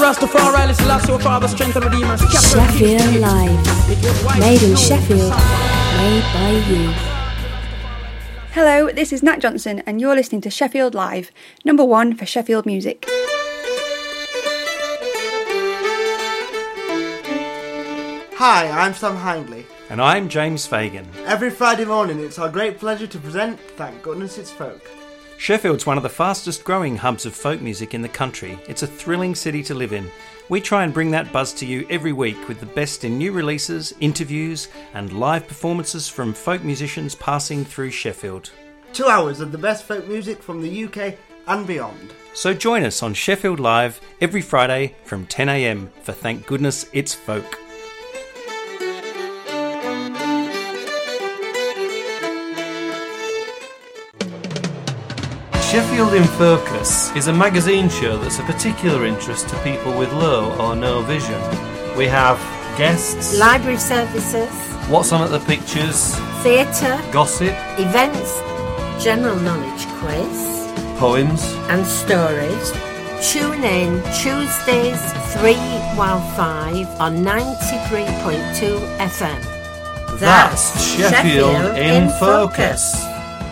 Rastafari, listen, last so far, the strength and redeemer. Sheffield Live. Made in Sheffield. Made by you. Hello, this is Nat Johnson and you're listening to Sheffield Live, number one for Sheffield music. Hi, I'm Sam Hindley. And I'm James Fagan. Every Friday morning it's our great pleasure to present Thank Goodness It's Folk. Sheffield's one of the fastest growing hubs of folk music in the country. It's a thrilling city to live in. We try and bring that buzz to you every week with the best in new releases, interviews and live performances from folk musicians passing through Sheffield. 2 hours of the best folk music from the UK and beyond. So join us on Sheffield Live every Friday from 10 a.m. for Thank Goodness It's Folk. Sheffield in Focus is a magazine show that's of particular interest to people with low or no vision. We have guests, library services, what's on at the pictures, theatre, gossip, events, general knowledge quiz, poems and stories. Tune in Tuesdays 3 while 5 on 93.2 FM. That's Sheffield in Focus.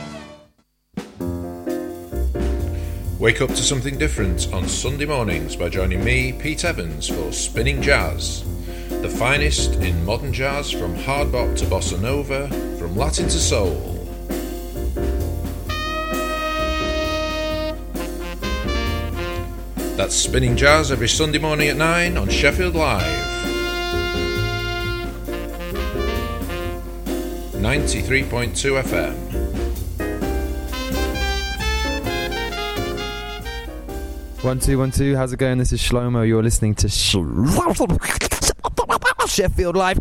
Wake up to something different on Sunday mornings by joining me, Pete Evans, for Spinning Jazz. The finest in modern jazz, from hard bop to bossa nova, from Latin to soul. That's Spinning Jazz every Sunday morning at 9 on Sheffield Live. 93.2 FM. 1 2 1 2. How's it going? This is Shlomo. You're listening to Sheffield Live.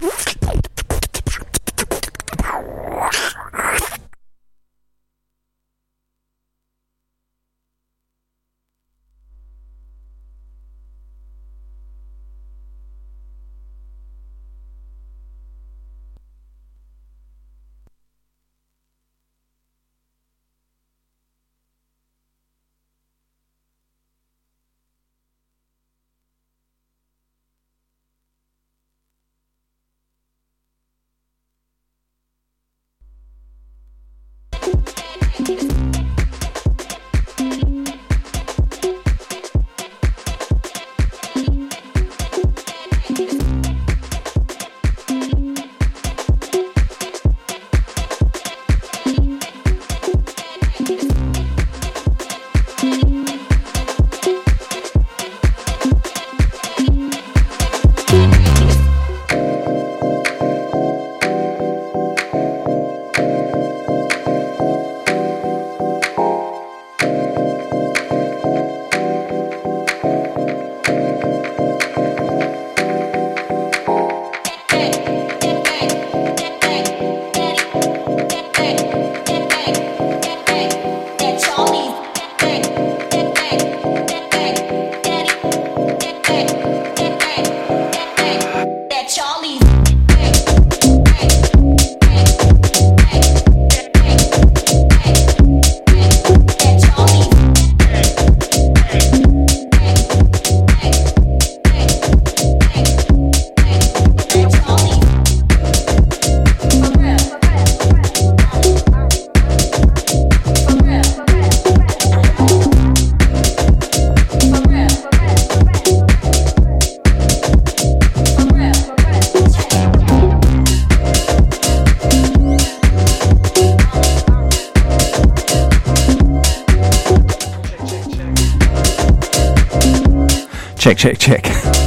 Check.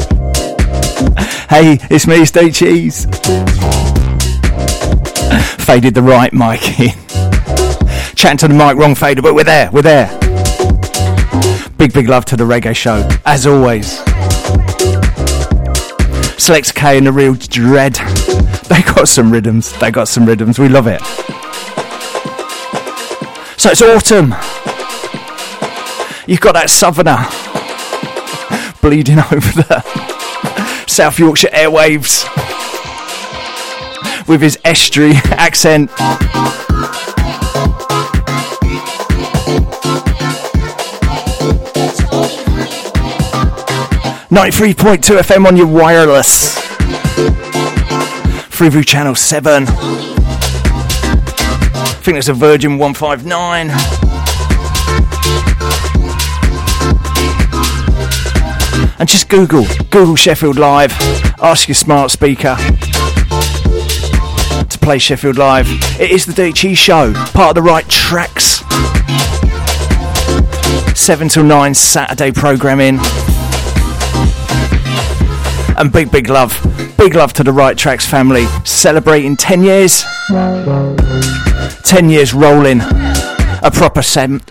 Hey, it's me, Steve Cheese. Faded the right mic in. Chatting to the mic, wrong fader, but we're there. Big love to the reggae show, as always. Selecta K and the Real Dread. They got some rhythms. We love it. So it's autumn. You've got that southerner bleeding over the South Yorkshire airwaves with his estuary accent. 93.2 FM on your wireless. Freeview Channel 7. I think there's a Virgin 159. And just Google Sheffield Live. Ask your smart speaker to play Sheffield Live. It is the DHE show, part of the Right Tracks 7 till 9 Saturday programming. And big love to the Right Tracks family, celebrating 10 years. 10 years rolling. A proper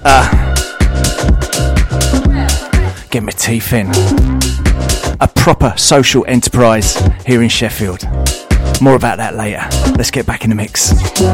get my teeth in. A proper social enterprise here in Sheffield. More about that later. Let's get back in the mix.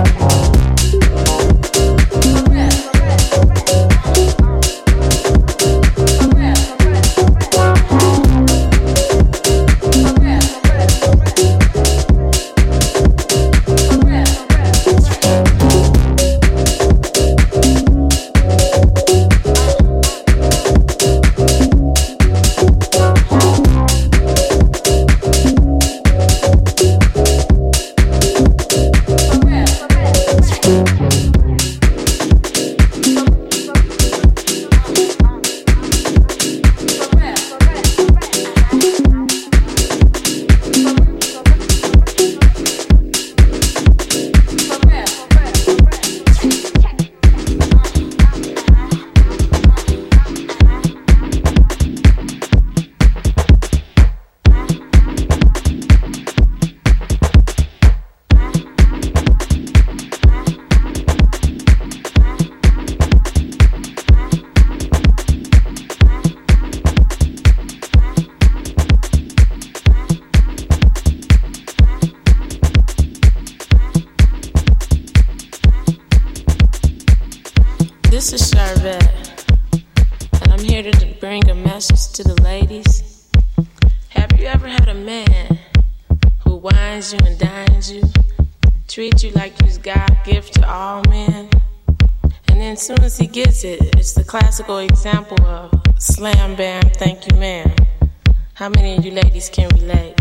This is Charvette, and I'm here to bring a message to the ladies. Have you ever had a man who wines you and dines you, treats you like you's God's gift to all men, and then as soon as he gets it, it's the classical example of slam bam, thank you ma'am. How many of you ladies can relate?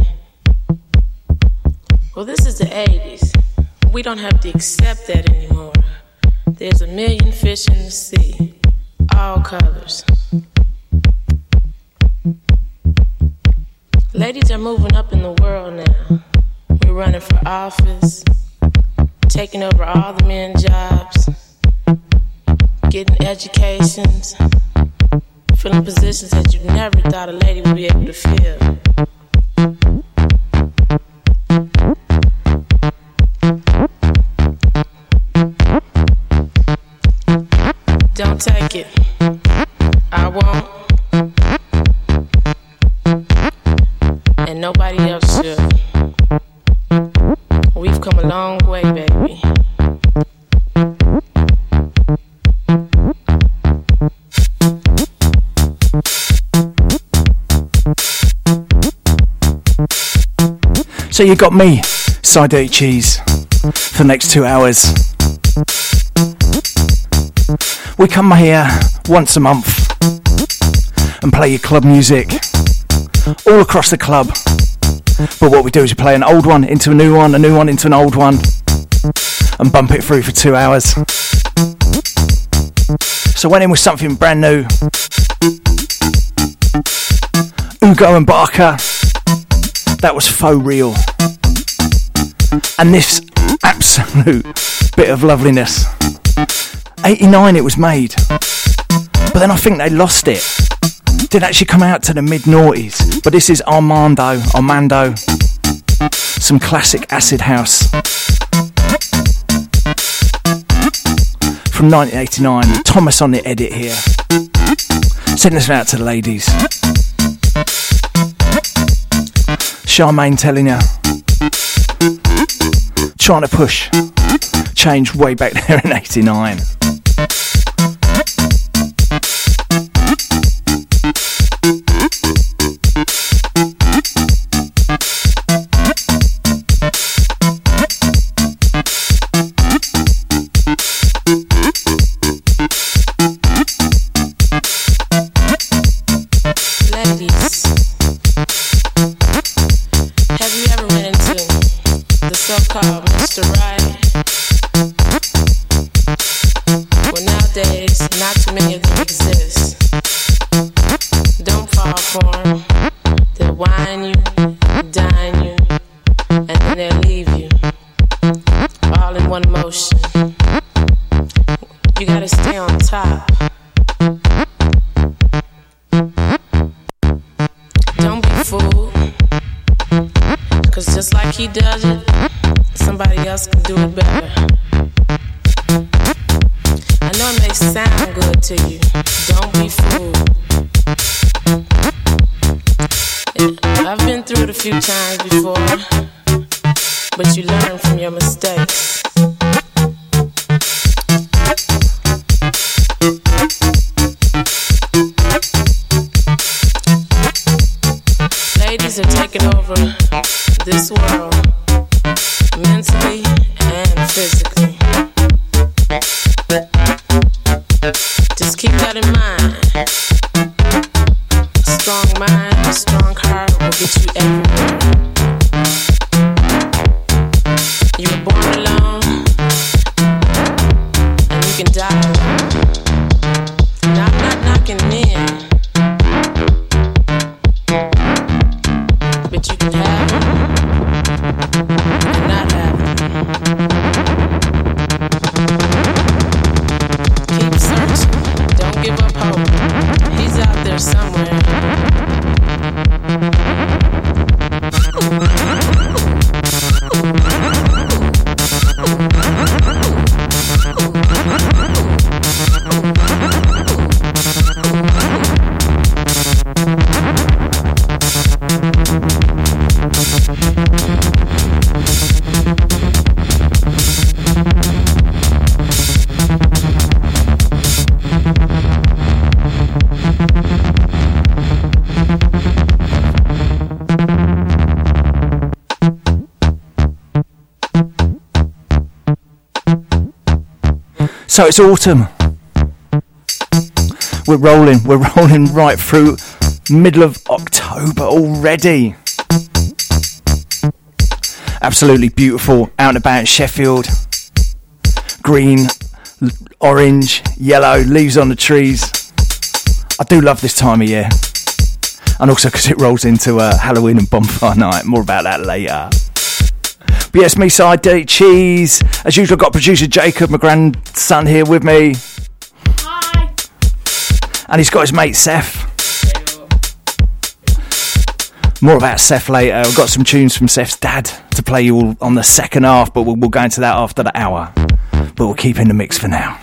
Well, this is the 80s. We don't have to accept that anymore. There's a million fish in the sea, all colors. Ladies are moving up in the world now. We're running for office, taking over all the men's jobs, getting educations, filling positions that you never thought a lady would be able to fill. Don't take it. I won't. And nobody else should. We've come a long way, baby. So you got me, Side Cheese, for the next 2 hours. We come here once a month and play your club music all across the club. But what we do is we play an old one into a new one into an old one, and bump it through for 2 hours. So went in with something brand new. Ugo and Barker. That was Faux Real. And this absolute bit of loveliness. 89 it was made, but then I think they lost it. Didn't actually come out to the mid-noughties, but this is Armando, some classic acid house from 1989. Thomas on the edit here. Sending this out to the ladies. Charmaine telling you, trying to push change way back there in 89. Ladies, called Mr. Right. Well, nowadays, not too many of them exist. Don't fall for them. They'll whine you, dine you, and then they'll leave you. All in one motion. You gotta stay on top. Don't be fooled. Cause just like he does it, somebody else can do it better. I know it may sound good to you. Don't be fooled. I've been through it a few times before, but you learn from your mistakes. Ladies are taking over this world, mentally and physically. Just keep that in mind. Strong mind, strong heart will get you everywhere. You were born alone, and you can die alone. Now I'm not knocking in, but you can have it and not have it. Keep searching, don't give up hope. He's out there somewhere. So it's autumn. We're rolling right through middle of October already. Absolutely beautiful out and about in Sheffield. Green, orange, yellow, leaves on the trees. I do love this time of year. And also because it rolls into Halloween and bonfire night. More about that later. But yes, me side Dirty Cheese. As usual, I've got producer Jacob, my grandson, here with me. Hi. And he's got his mate Seth. More about Seth later. We've got some tunes from Seth's dad to play you all on the second half, but we'll go into that after the hour. But we'll keep in the mix for now.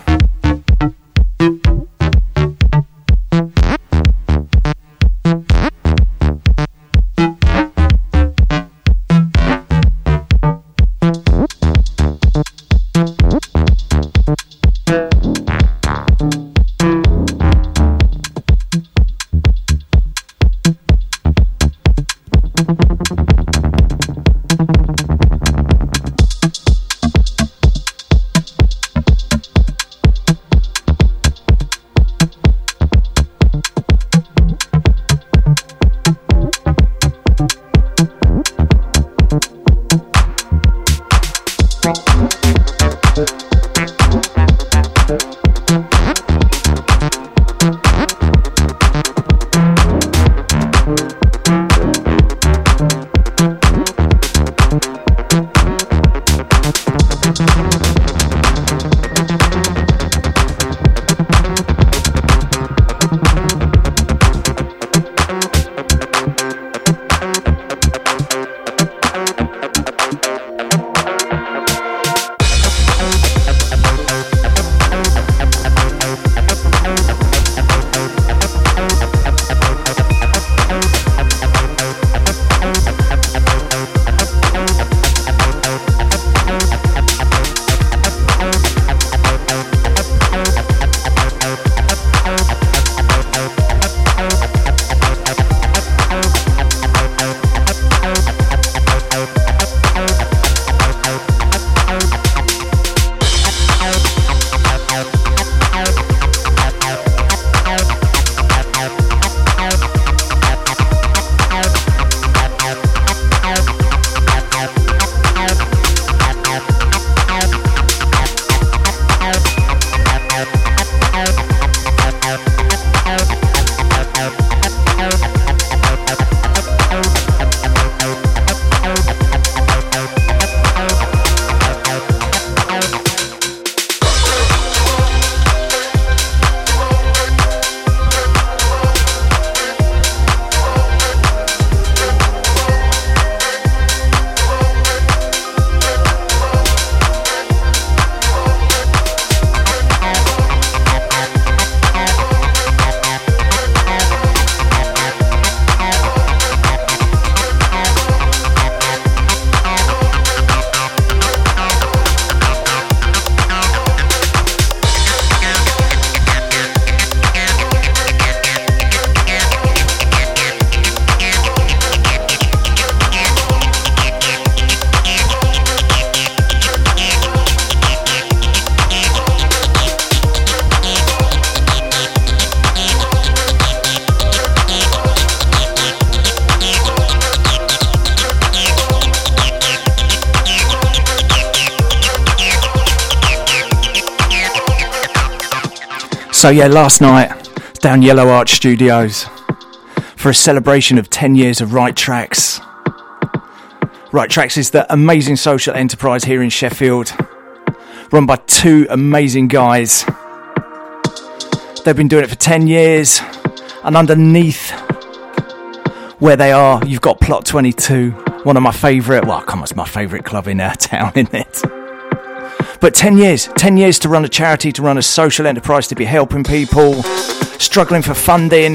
So yeah, last night down Yellow Arch Studios for a celebration of 10 years of Right Tracks. Right Tracks is the amazing social enterprise here in Sheffield, run by two amazing guys. They've been doing it for 10 years, and underneath where they are, you've got Plot 22, one of my favourite, well, come on, it's my favourite club in our town, isn't it? But 10 years to run a charity, to run a social enterprise, to be helping people, struggling for funding,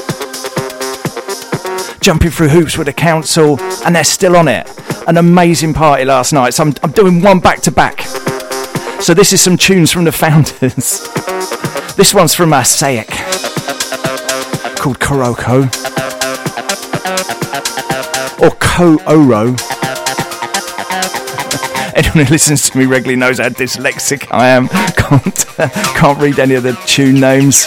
jumping through hoops with the council, and they're still on it. An amazing party last night, so I'm doing one back to back. So this is some tunes from the founders. This one's from Sayek, called Koroko, or Ko-Oro. Anyone who listens to me regularly knows how dyslexic I am. Can't read any of the tune names.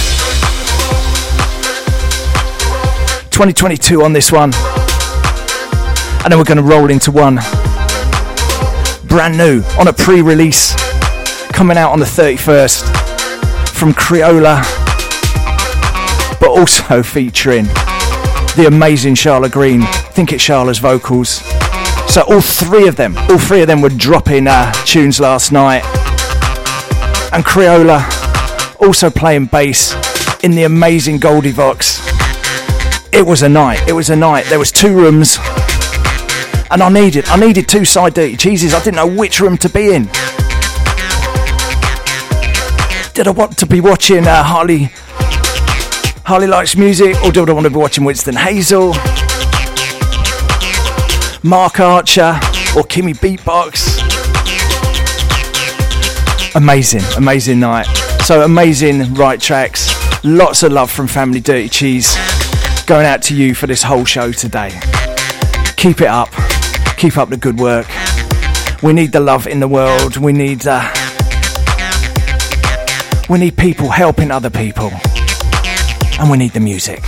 2022 on this one. And then we're going to roll into one brand new on a pre-release coming out on the 31st from Creola, but also featuring the amazing Charlotte Green. I think it's Charlotte's vocals. So all three of them were dropping tunes last night. And Creola also playing bass in the amazing Goldie Vox. It was a night. There was two rooms, and I needed two side dirty cheeses. I didn't know which room to be in. Did I want to be watching Harley Likes Music, or did I want to be watching Winston Hazel, Mark Archer, or Kimmy Beatbox? Amazing night. So amazing Right Tracks. Lots of love from Family Dirty Cheese going out to you for this whole show today. Keep it up. Keep up the good work. We need the love in the world. We need people helping other people. And we need the music.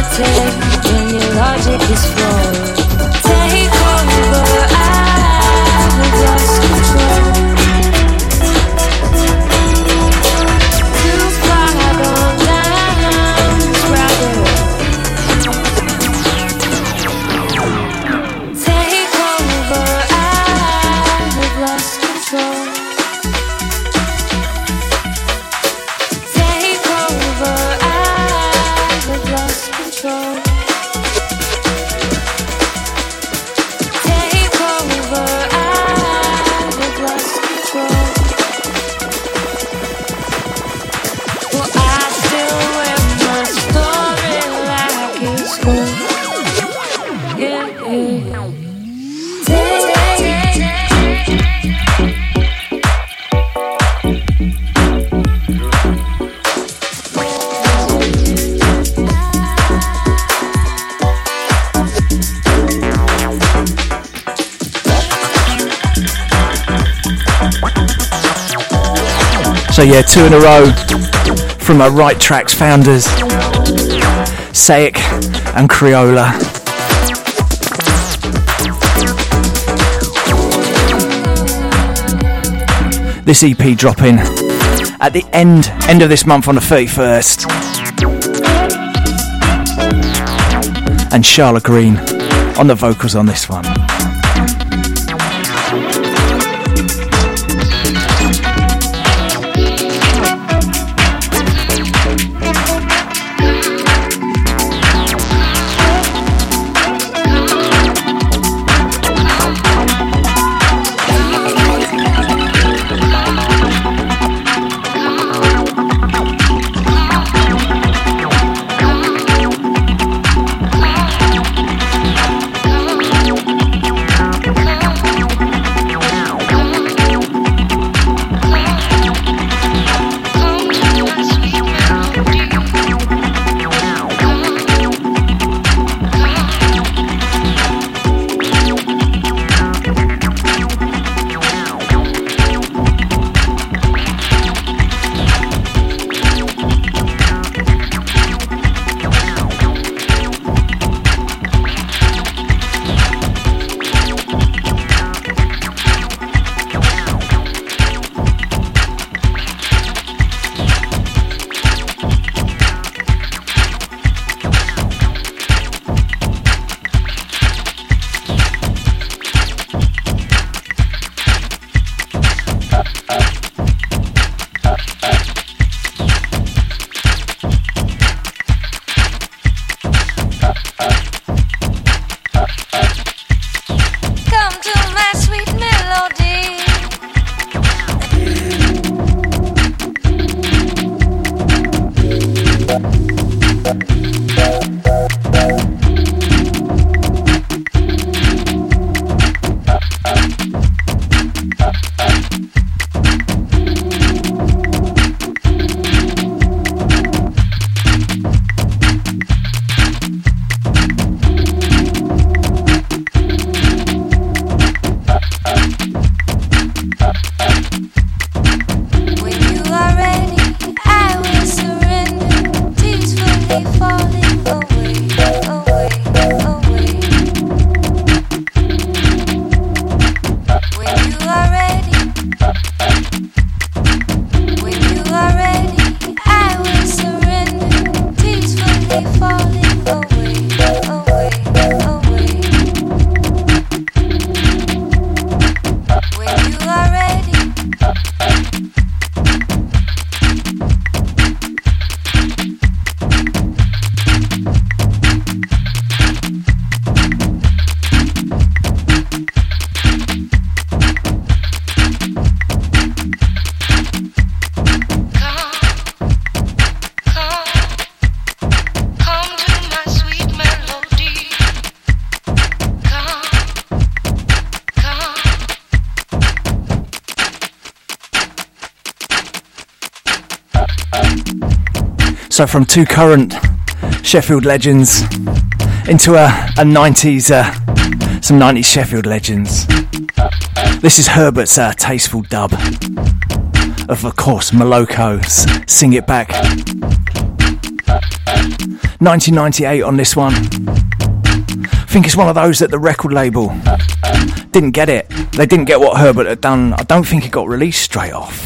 take when your logic is flawed. Take over, I've lost control. Too far gone down this rabbit hole. Take over, I've lost control. Take over, I've lost control. Take over, I've lost control. Well, I still wear my story like it's gold. Yeah, yeah. So yeah, 2 in a row from our Right Tracks founders, Saik and Creola. This EP dropping at the end of this month on the 31st. And Charlotte Green on the vocals on this one. So from 2 current Sheffield legends into a 90s, some 90s Sheffield legends. This is Herbert's tasteful dub of course, Moloko's Sing It Back. 1998 on this one. I think it's one of those that the record label didn't get it. They didn't get what Herbert had done. I don't think it got released straight off.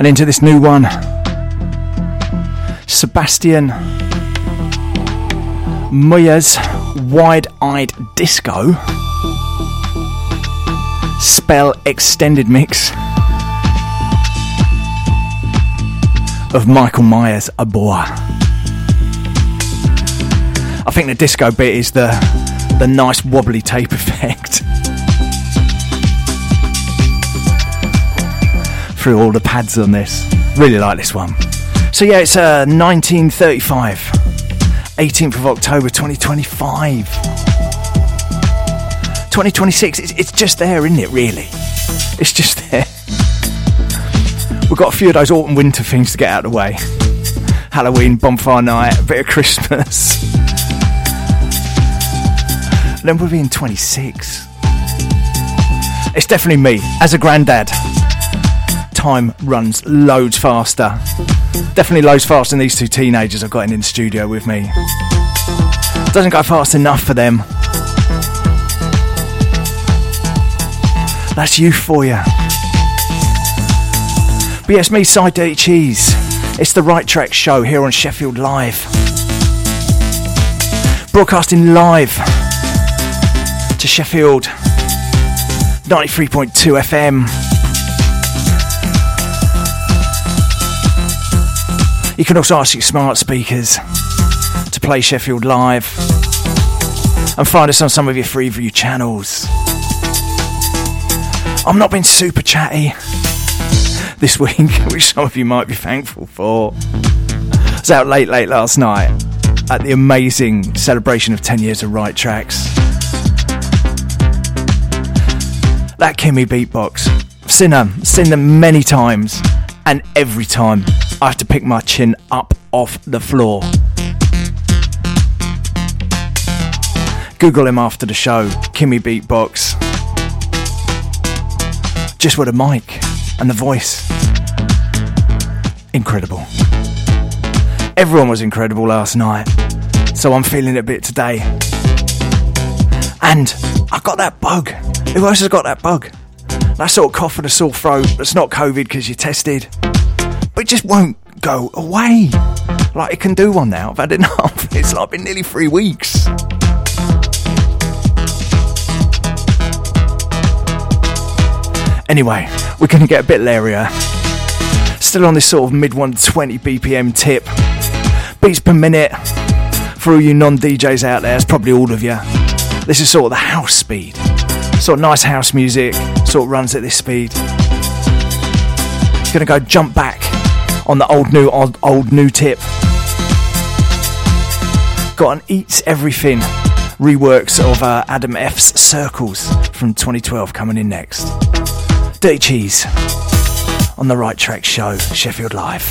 And into this new one, Sebastian Moya's Wide-Eyed Disco Spell Extended Mix of Michael Myers, A Boa. I think the disco bit is the nice wobbly tape effect through all the pads on this. Really like this one. So yeah, it's 1935, 18th of October 2025. 2026, it's just there, isn't it, really? It's just there. We've got a few of those autumn winter things to get out of the way. Halloween, bonfire night, a bit of Christmas. Then we'll be in 26. It's definitely me. As a granddad, time runs loads faster. Definitely loads faster than these two teenagers I've got in the studio with me. Doesn't go fast enough for them. That's youth for you. But yeah, it's me, Side Dirty Cheese. It's the Right Track Show here on Sheffield Live. Broadcasting live to Sheffield 93.2 FM. You can also ask your smart speakers to play Sheffield Live and find us on some of your Freeview channels. I'm not being super chatty this week, which some of you might be thankful for. I was out late last night at the amazing celebration of 10 years of Right Tracks. That Kimmy beatbox, I've seen them many times, and every time I have to pick my chin up off the floor. Google him after the show, Kimmy beatbox. Just with a mic and the voice. Incredible. Everyone was incredible last night, so I'm feeling it a bit today. And I got that bug. Who else has got that bug? That sort of cough and a sore throat. It's not COVID because you're tested, but it just won't go away. Like, it can do one now. I've had enough. It's like been nearly 3 weeks. Anyway, we're going to get a bit leirier. Still on this sort of mid 120 BPM tip. Beats per minute. For all you non-DJs out there, it's probably all of you. This is sort of the house speed. Sort of nice house music. Sort of runs at this speed. Going to go jump back on the old new tip. Got an Eats Everything reworks of Adam F's Circles from 2012 coming in next. Dirty Cheese on the Right Track Show, Sheffield Live.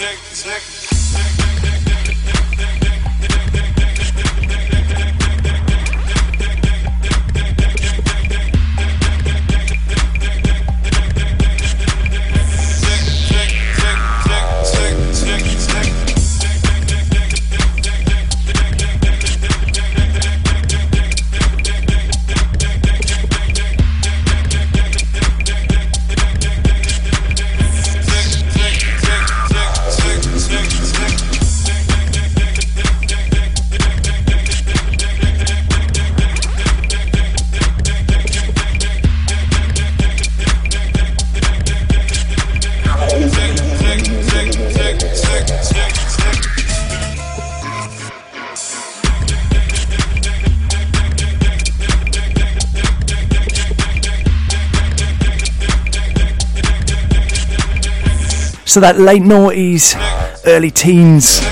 So that late noughties, early teens,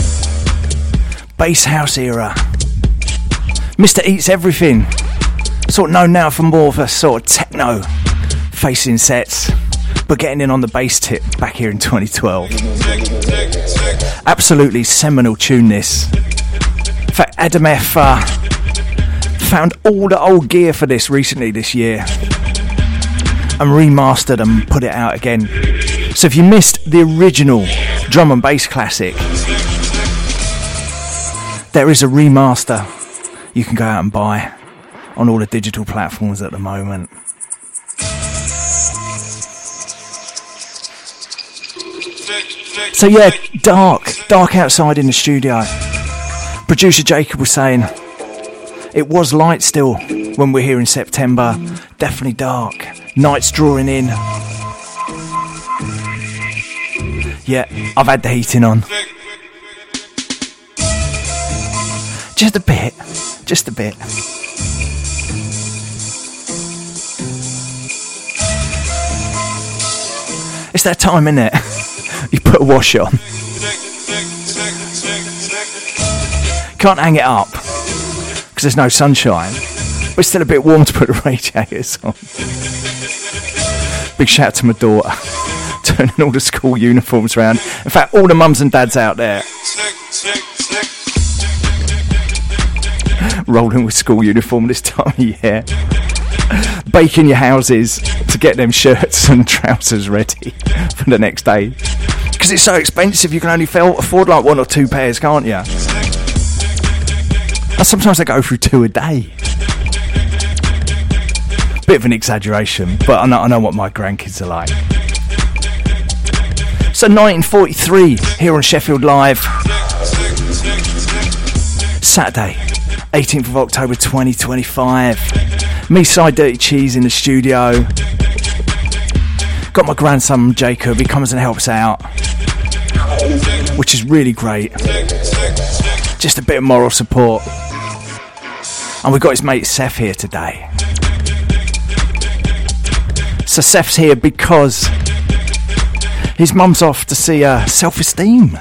bass house era. Mr. Eats Everything, sort of known now for more of a sort of techno facing sets, but getting in on the bass tip back here in 2012. Absolutely seminal tune this. In fact, Adam F found all the old gear for this recently this year and remastered and put it out again. So if you missed the original drum and bass classic, there is a remaster you can go out and buy on all the digital platforms at the moment. So yeah, dark outside in the studio. Producer Jacob was saying it was light still when we're here in September. Definitely dark. Night's drawing in. Yeah, I've had the heating on. Just a bit. It's that time, innit? You put a wash on. Can't hang it up because there's no sunshine, but it's still a bit warm to put the radiators on. Big shout out to my daughter, turning all the school uniforms around. In fact, all the mums and dads out there rolling with school uniform this time of year, baking your houses to get them shirts and trousers ready for the next day, because it's so expensive you can only afford like 1 or 2 pairs, can't you? And sometimes I go through 2 a day. Bit of an exaggeration, but I know what my grandkids are like. So 1943 here on Sheffield Live, Saturday 18th of October 2025. Me, Side Dirty Cheese in the studio. Got my grandson Jacob, he comes and helps out, which is really great. Just a bit of moral support. And we've got his mate Seth here today. So Seth's here because his mum's off to see Self-Esteem,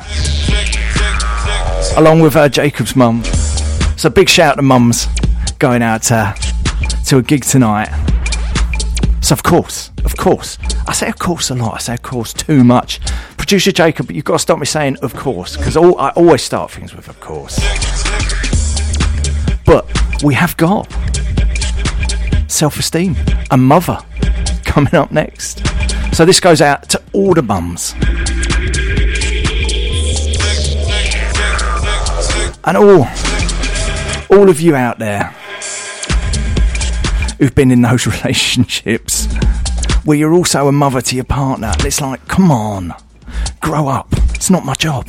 along with Jacob's mum. So big shout to mums going out to a gig tonight. So of course, I say of course a lot, I say of course too much. Producer Jacob, you've got to stop me saying of course, because I always start things with of course. But we have got Self-Esteem and Mother coming up next. So this goes out to all the mums and all of you out there who've been in those relationships where you're also a mother to your partner. And it's like, come on, grow up. It's not my job.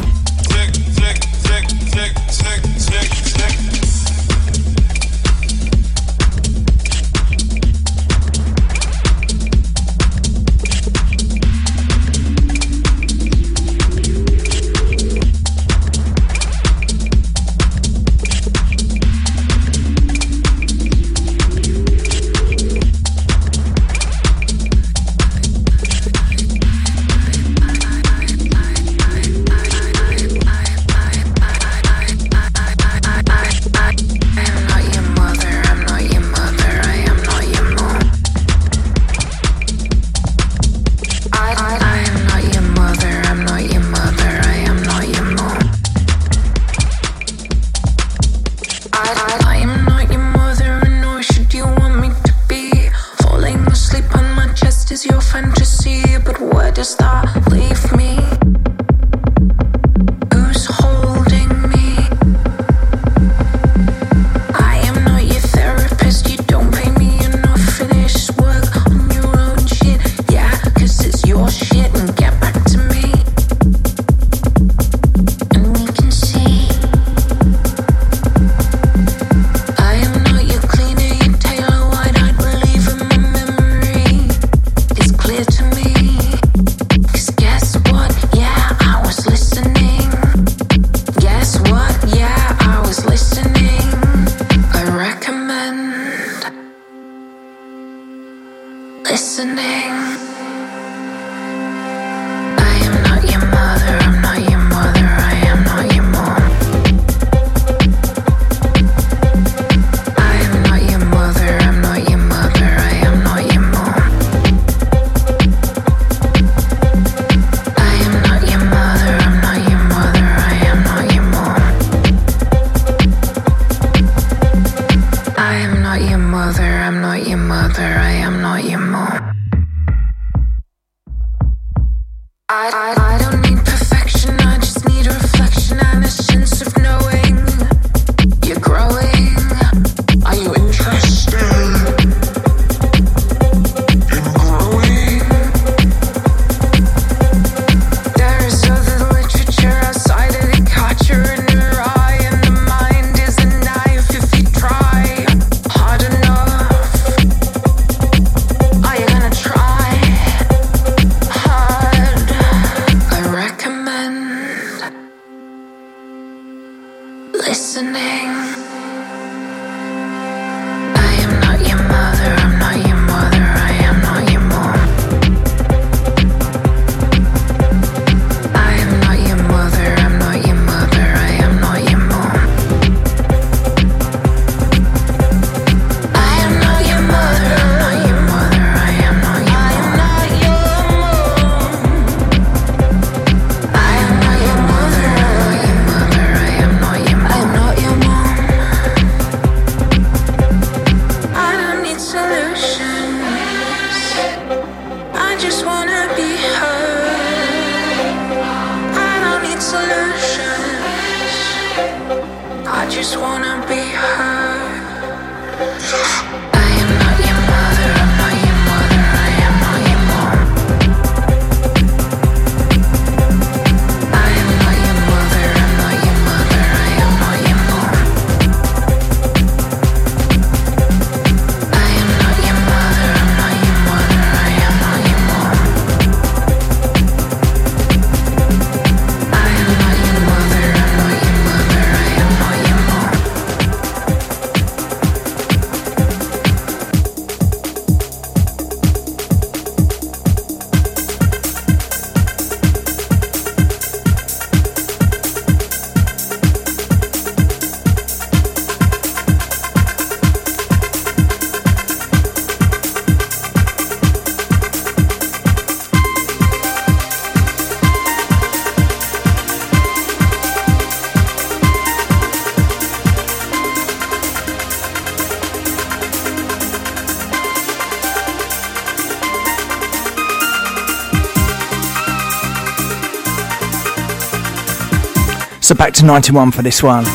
So back to 91 for this one.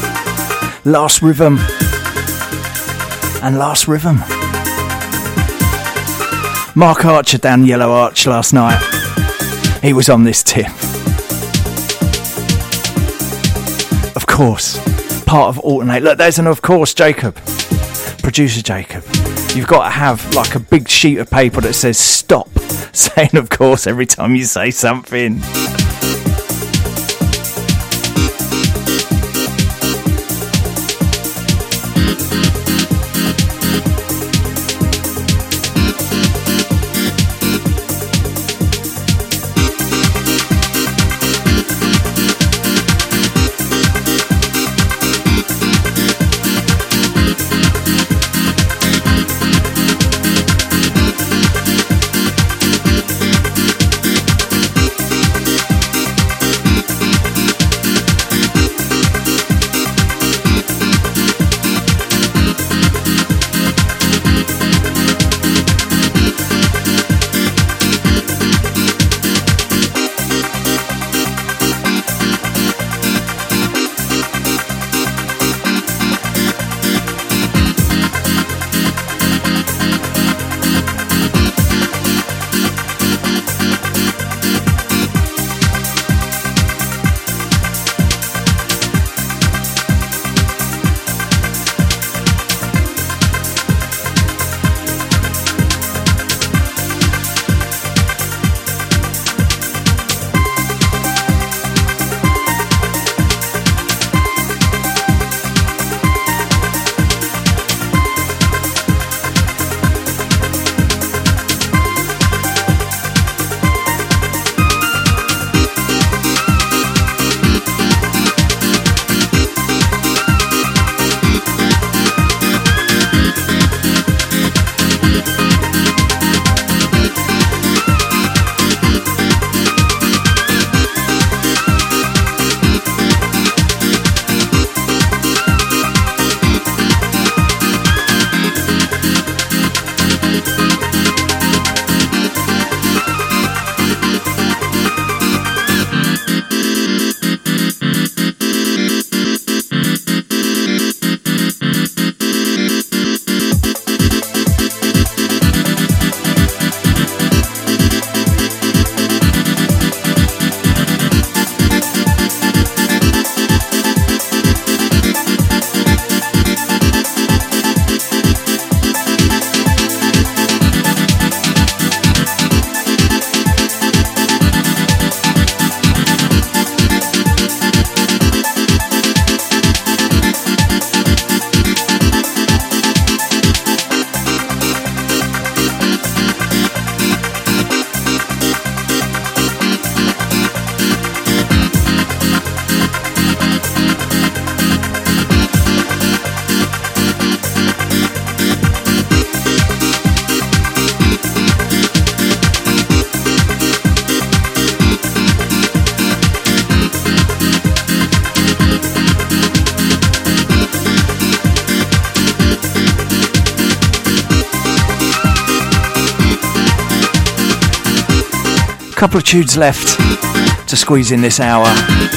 Last Rhythm. And Last Rhythm. Mark Archer down Yellow Arch last night. He was on this tip. Of course. Part of Alternate. Look, there's an of course, Jacob. Producer Jacob. You've got to have like a big sheet of paper that says stop saying of course every time you say something. Couple of tunes left to squeeze in this hour.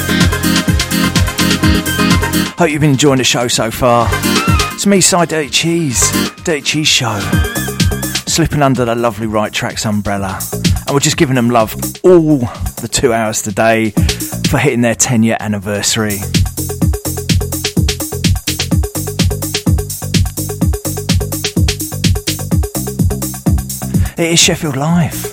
Hope you've been enjoying the show so far. It's me, Cy Dirty Cheese Show, slipping under the lovely Right Tracks umbrella, and we're just giving them love all the 2 hours today for hitting their 10-year anniversary. It is Sheffield Live.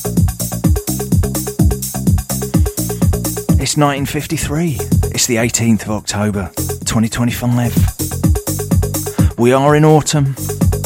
It's 1953. It's the 18th of October, 2025. We are in autumn.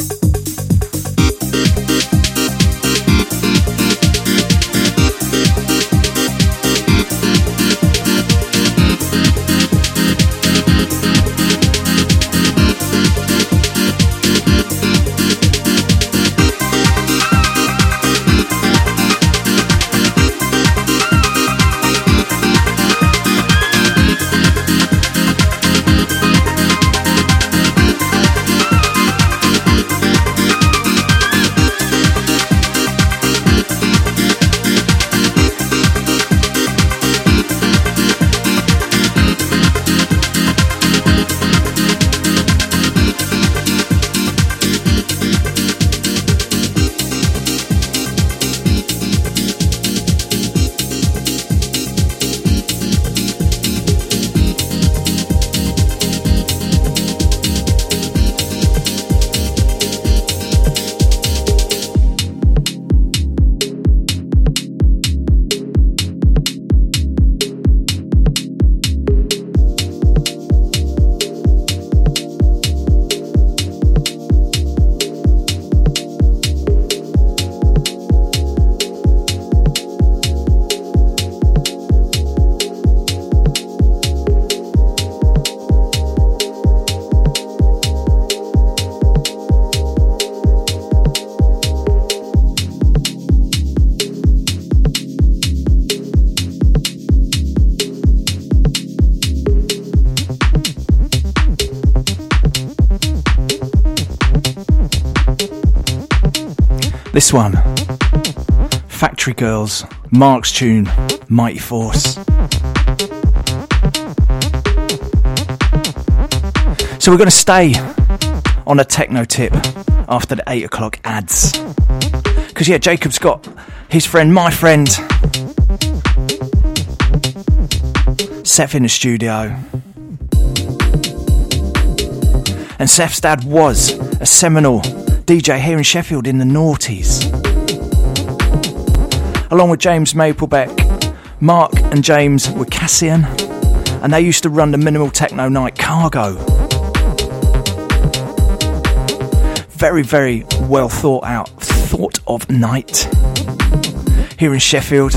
This one, Factory Girls, Mark's tune, Mighty Force. So we're going to stay on a techno tip after the 8 o'clock ads. Because yeah, Jacob's got his friend, my friend, Seth in the studio. And Seth's dad was a seminal DJ here in Sheffield in the noughties. Along with James Maplebeck, Mark and James were Cassian, and they used to run the minimal techno night Cargo. Very, very well thought of night here in Sheffield.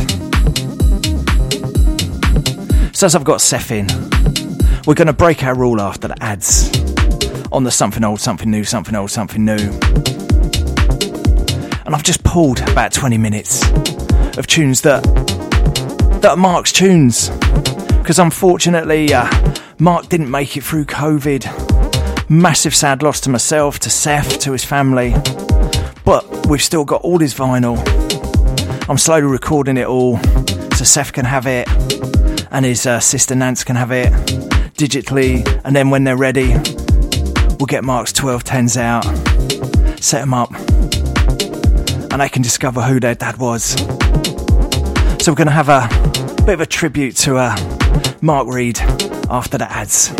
So as I've got Seth in, we're going to break our rule after the ads on the something old, something new, something old, something new. And I've just pulled about 20 minutes of tunes that are Mark's tunes, because unfortunately Mark didn't make it through COVID. Massive sad loss to myself, to Seth, to his family, but we've still got all his vinyl. I'm slowly recording it all so Seth can have it and his sister Nance can have it digitally, and then when they're ready we'll get Mark's 1210s out, set them up, and they can discover who their dad was. So we're going to have a bit of a tribute to Mark Reed after the ads.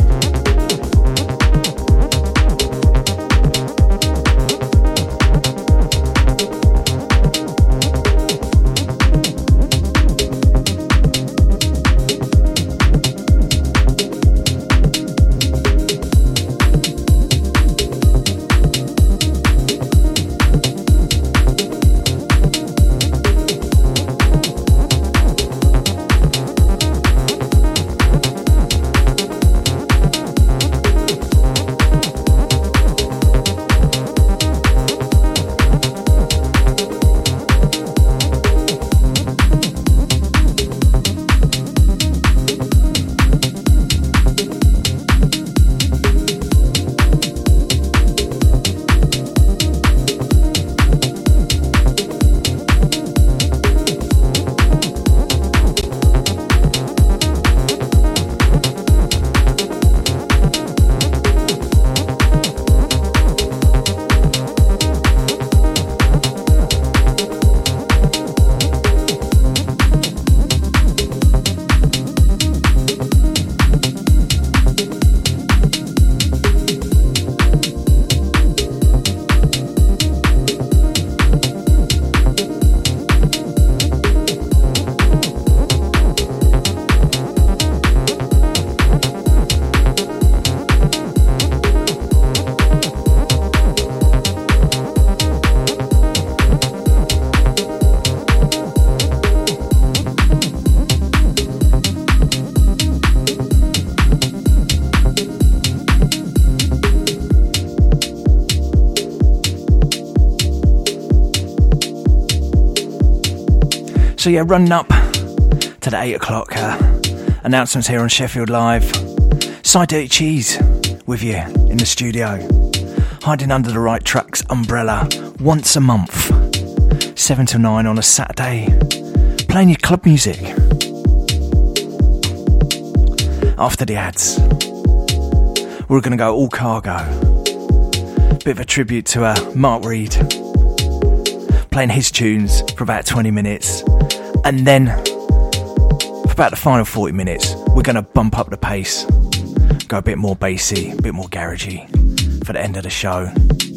So yeah, running up to the 8 o'clock announcements here on Sheffield Live. Side Dirty Cheese with you in the studio, hiding under the Right Tracks umbrella once a month, 7 till 9 on a Saturday, playing your club music. After the ads, we're going to go all cargo. Bit of a tribute to Mark Reed, playing his tunes for about 20 minutes, and then for about the final 40 minutes, we're going to bump up the pace, go a bit more bassy, a bit more garagey for the end of the show.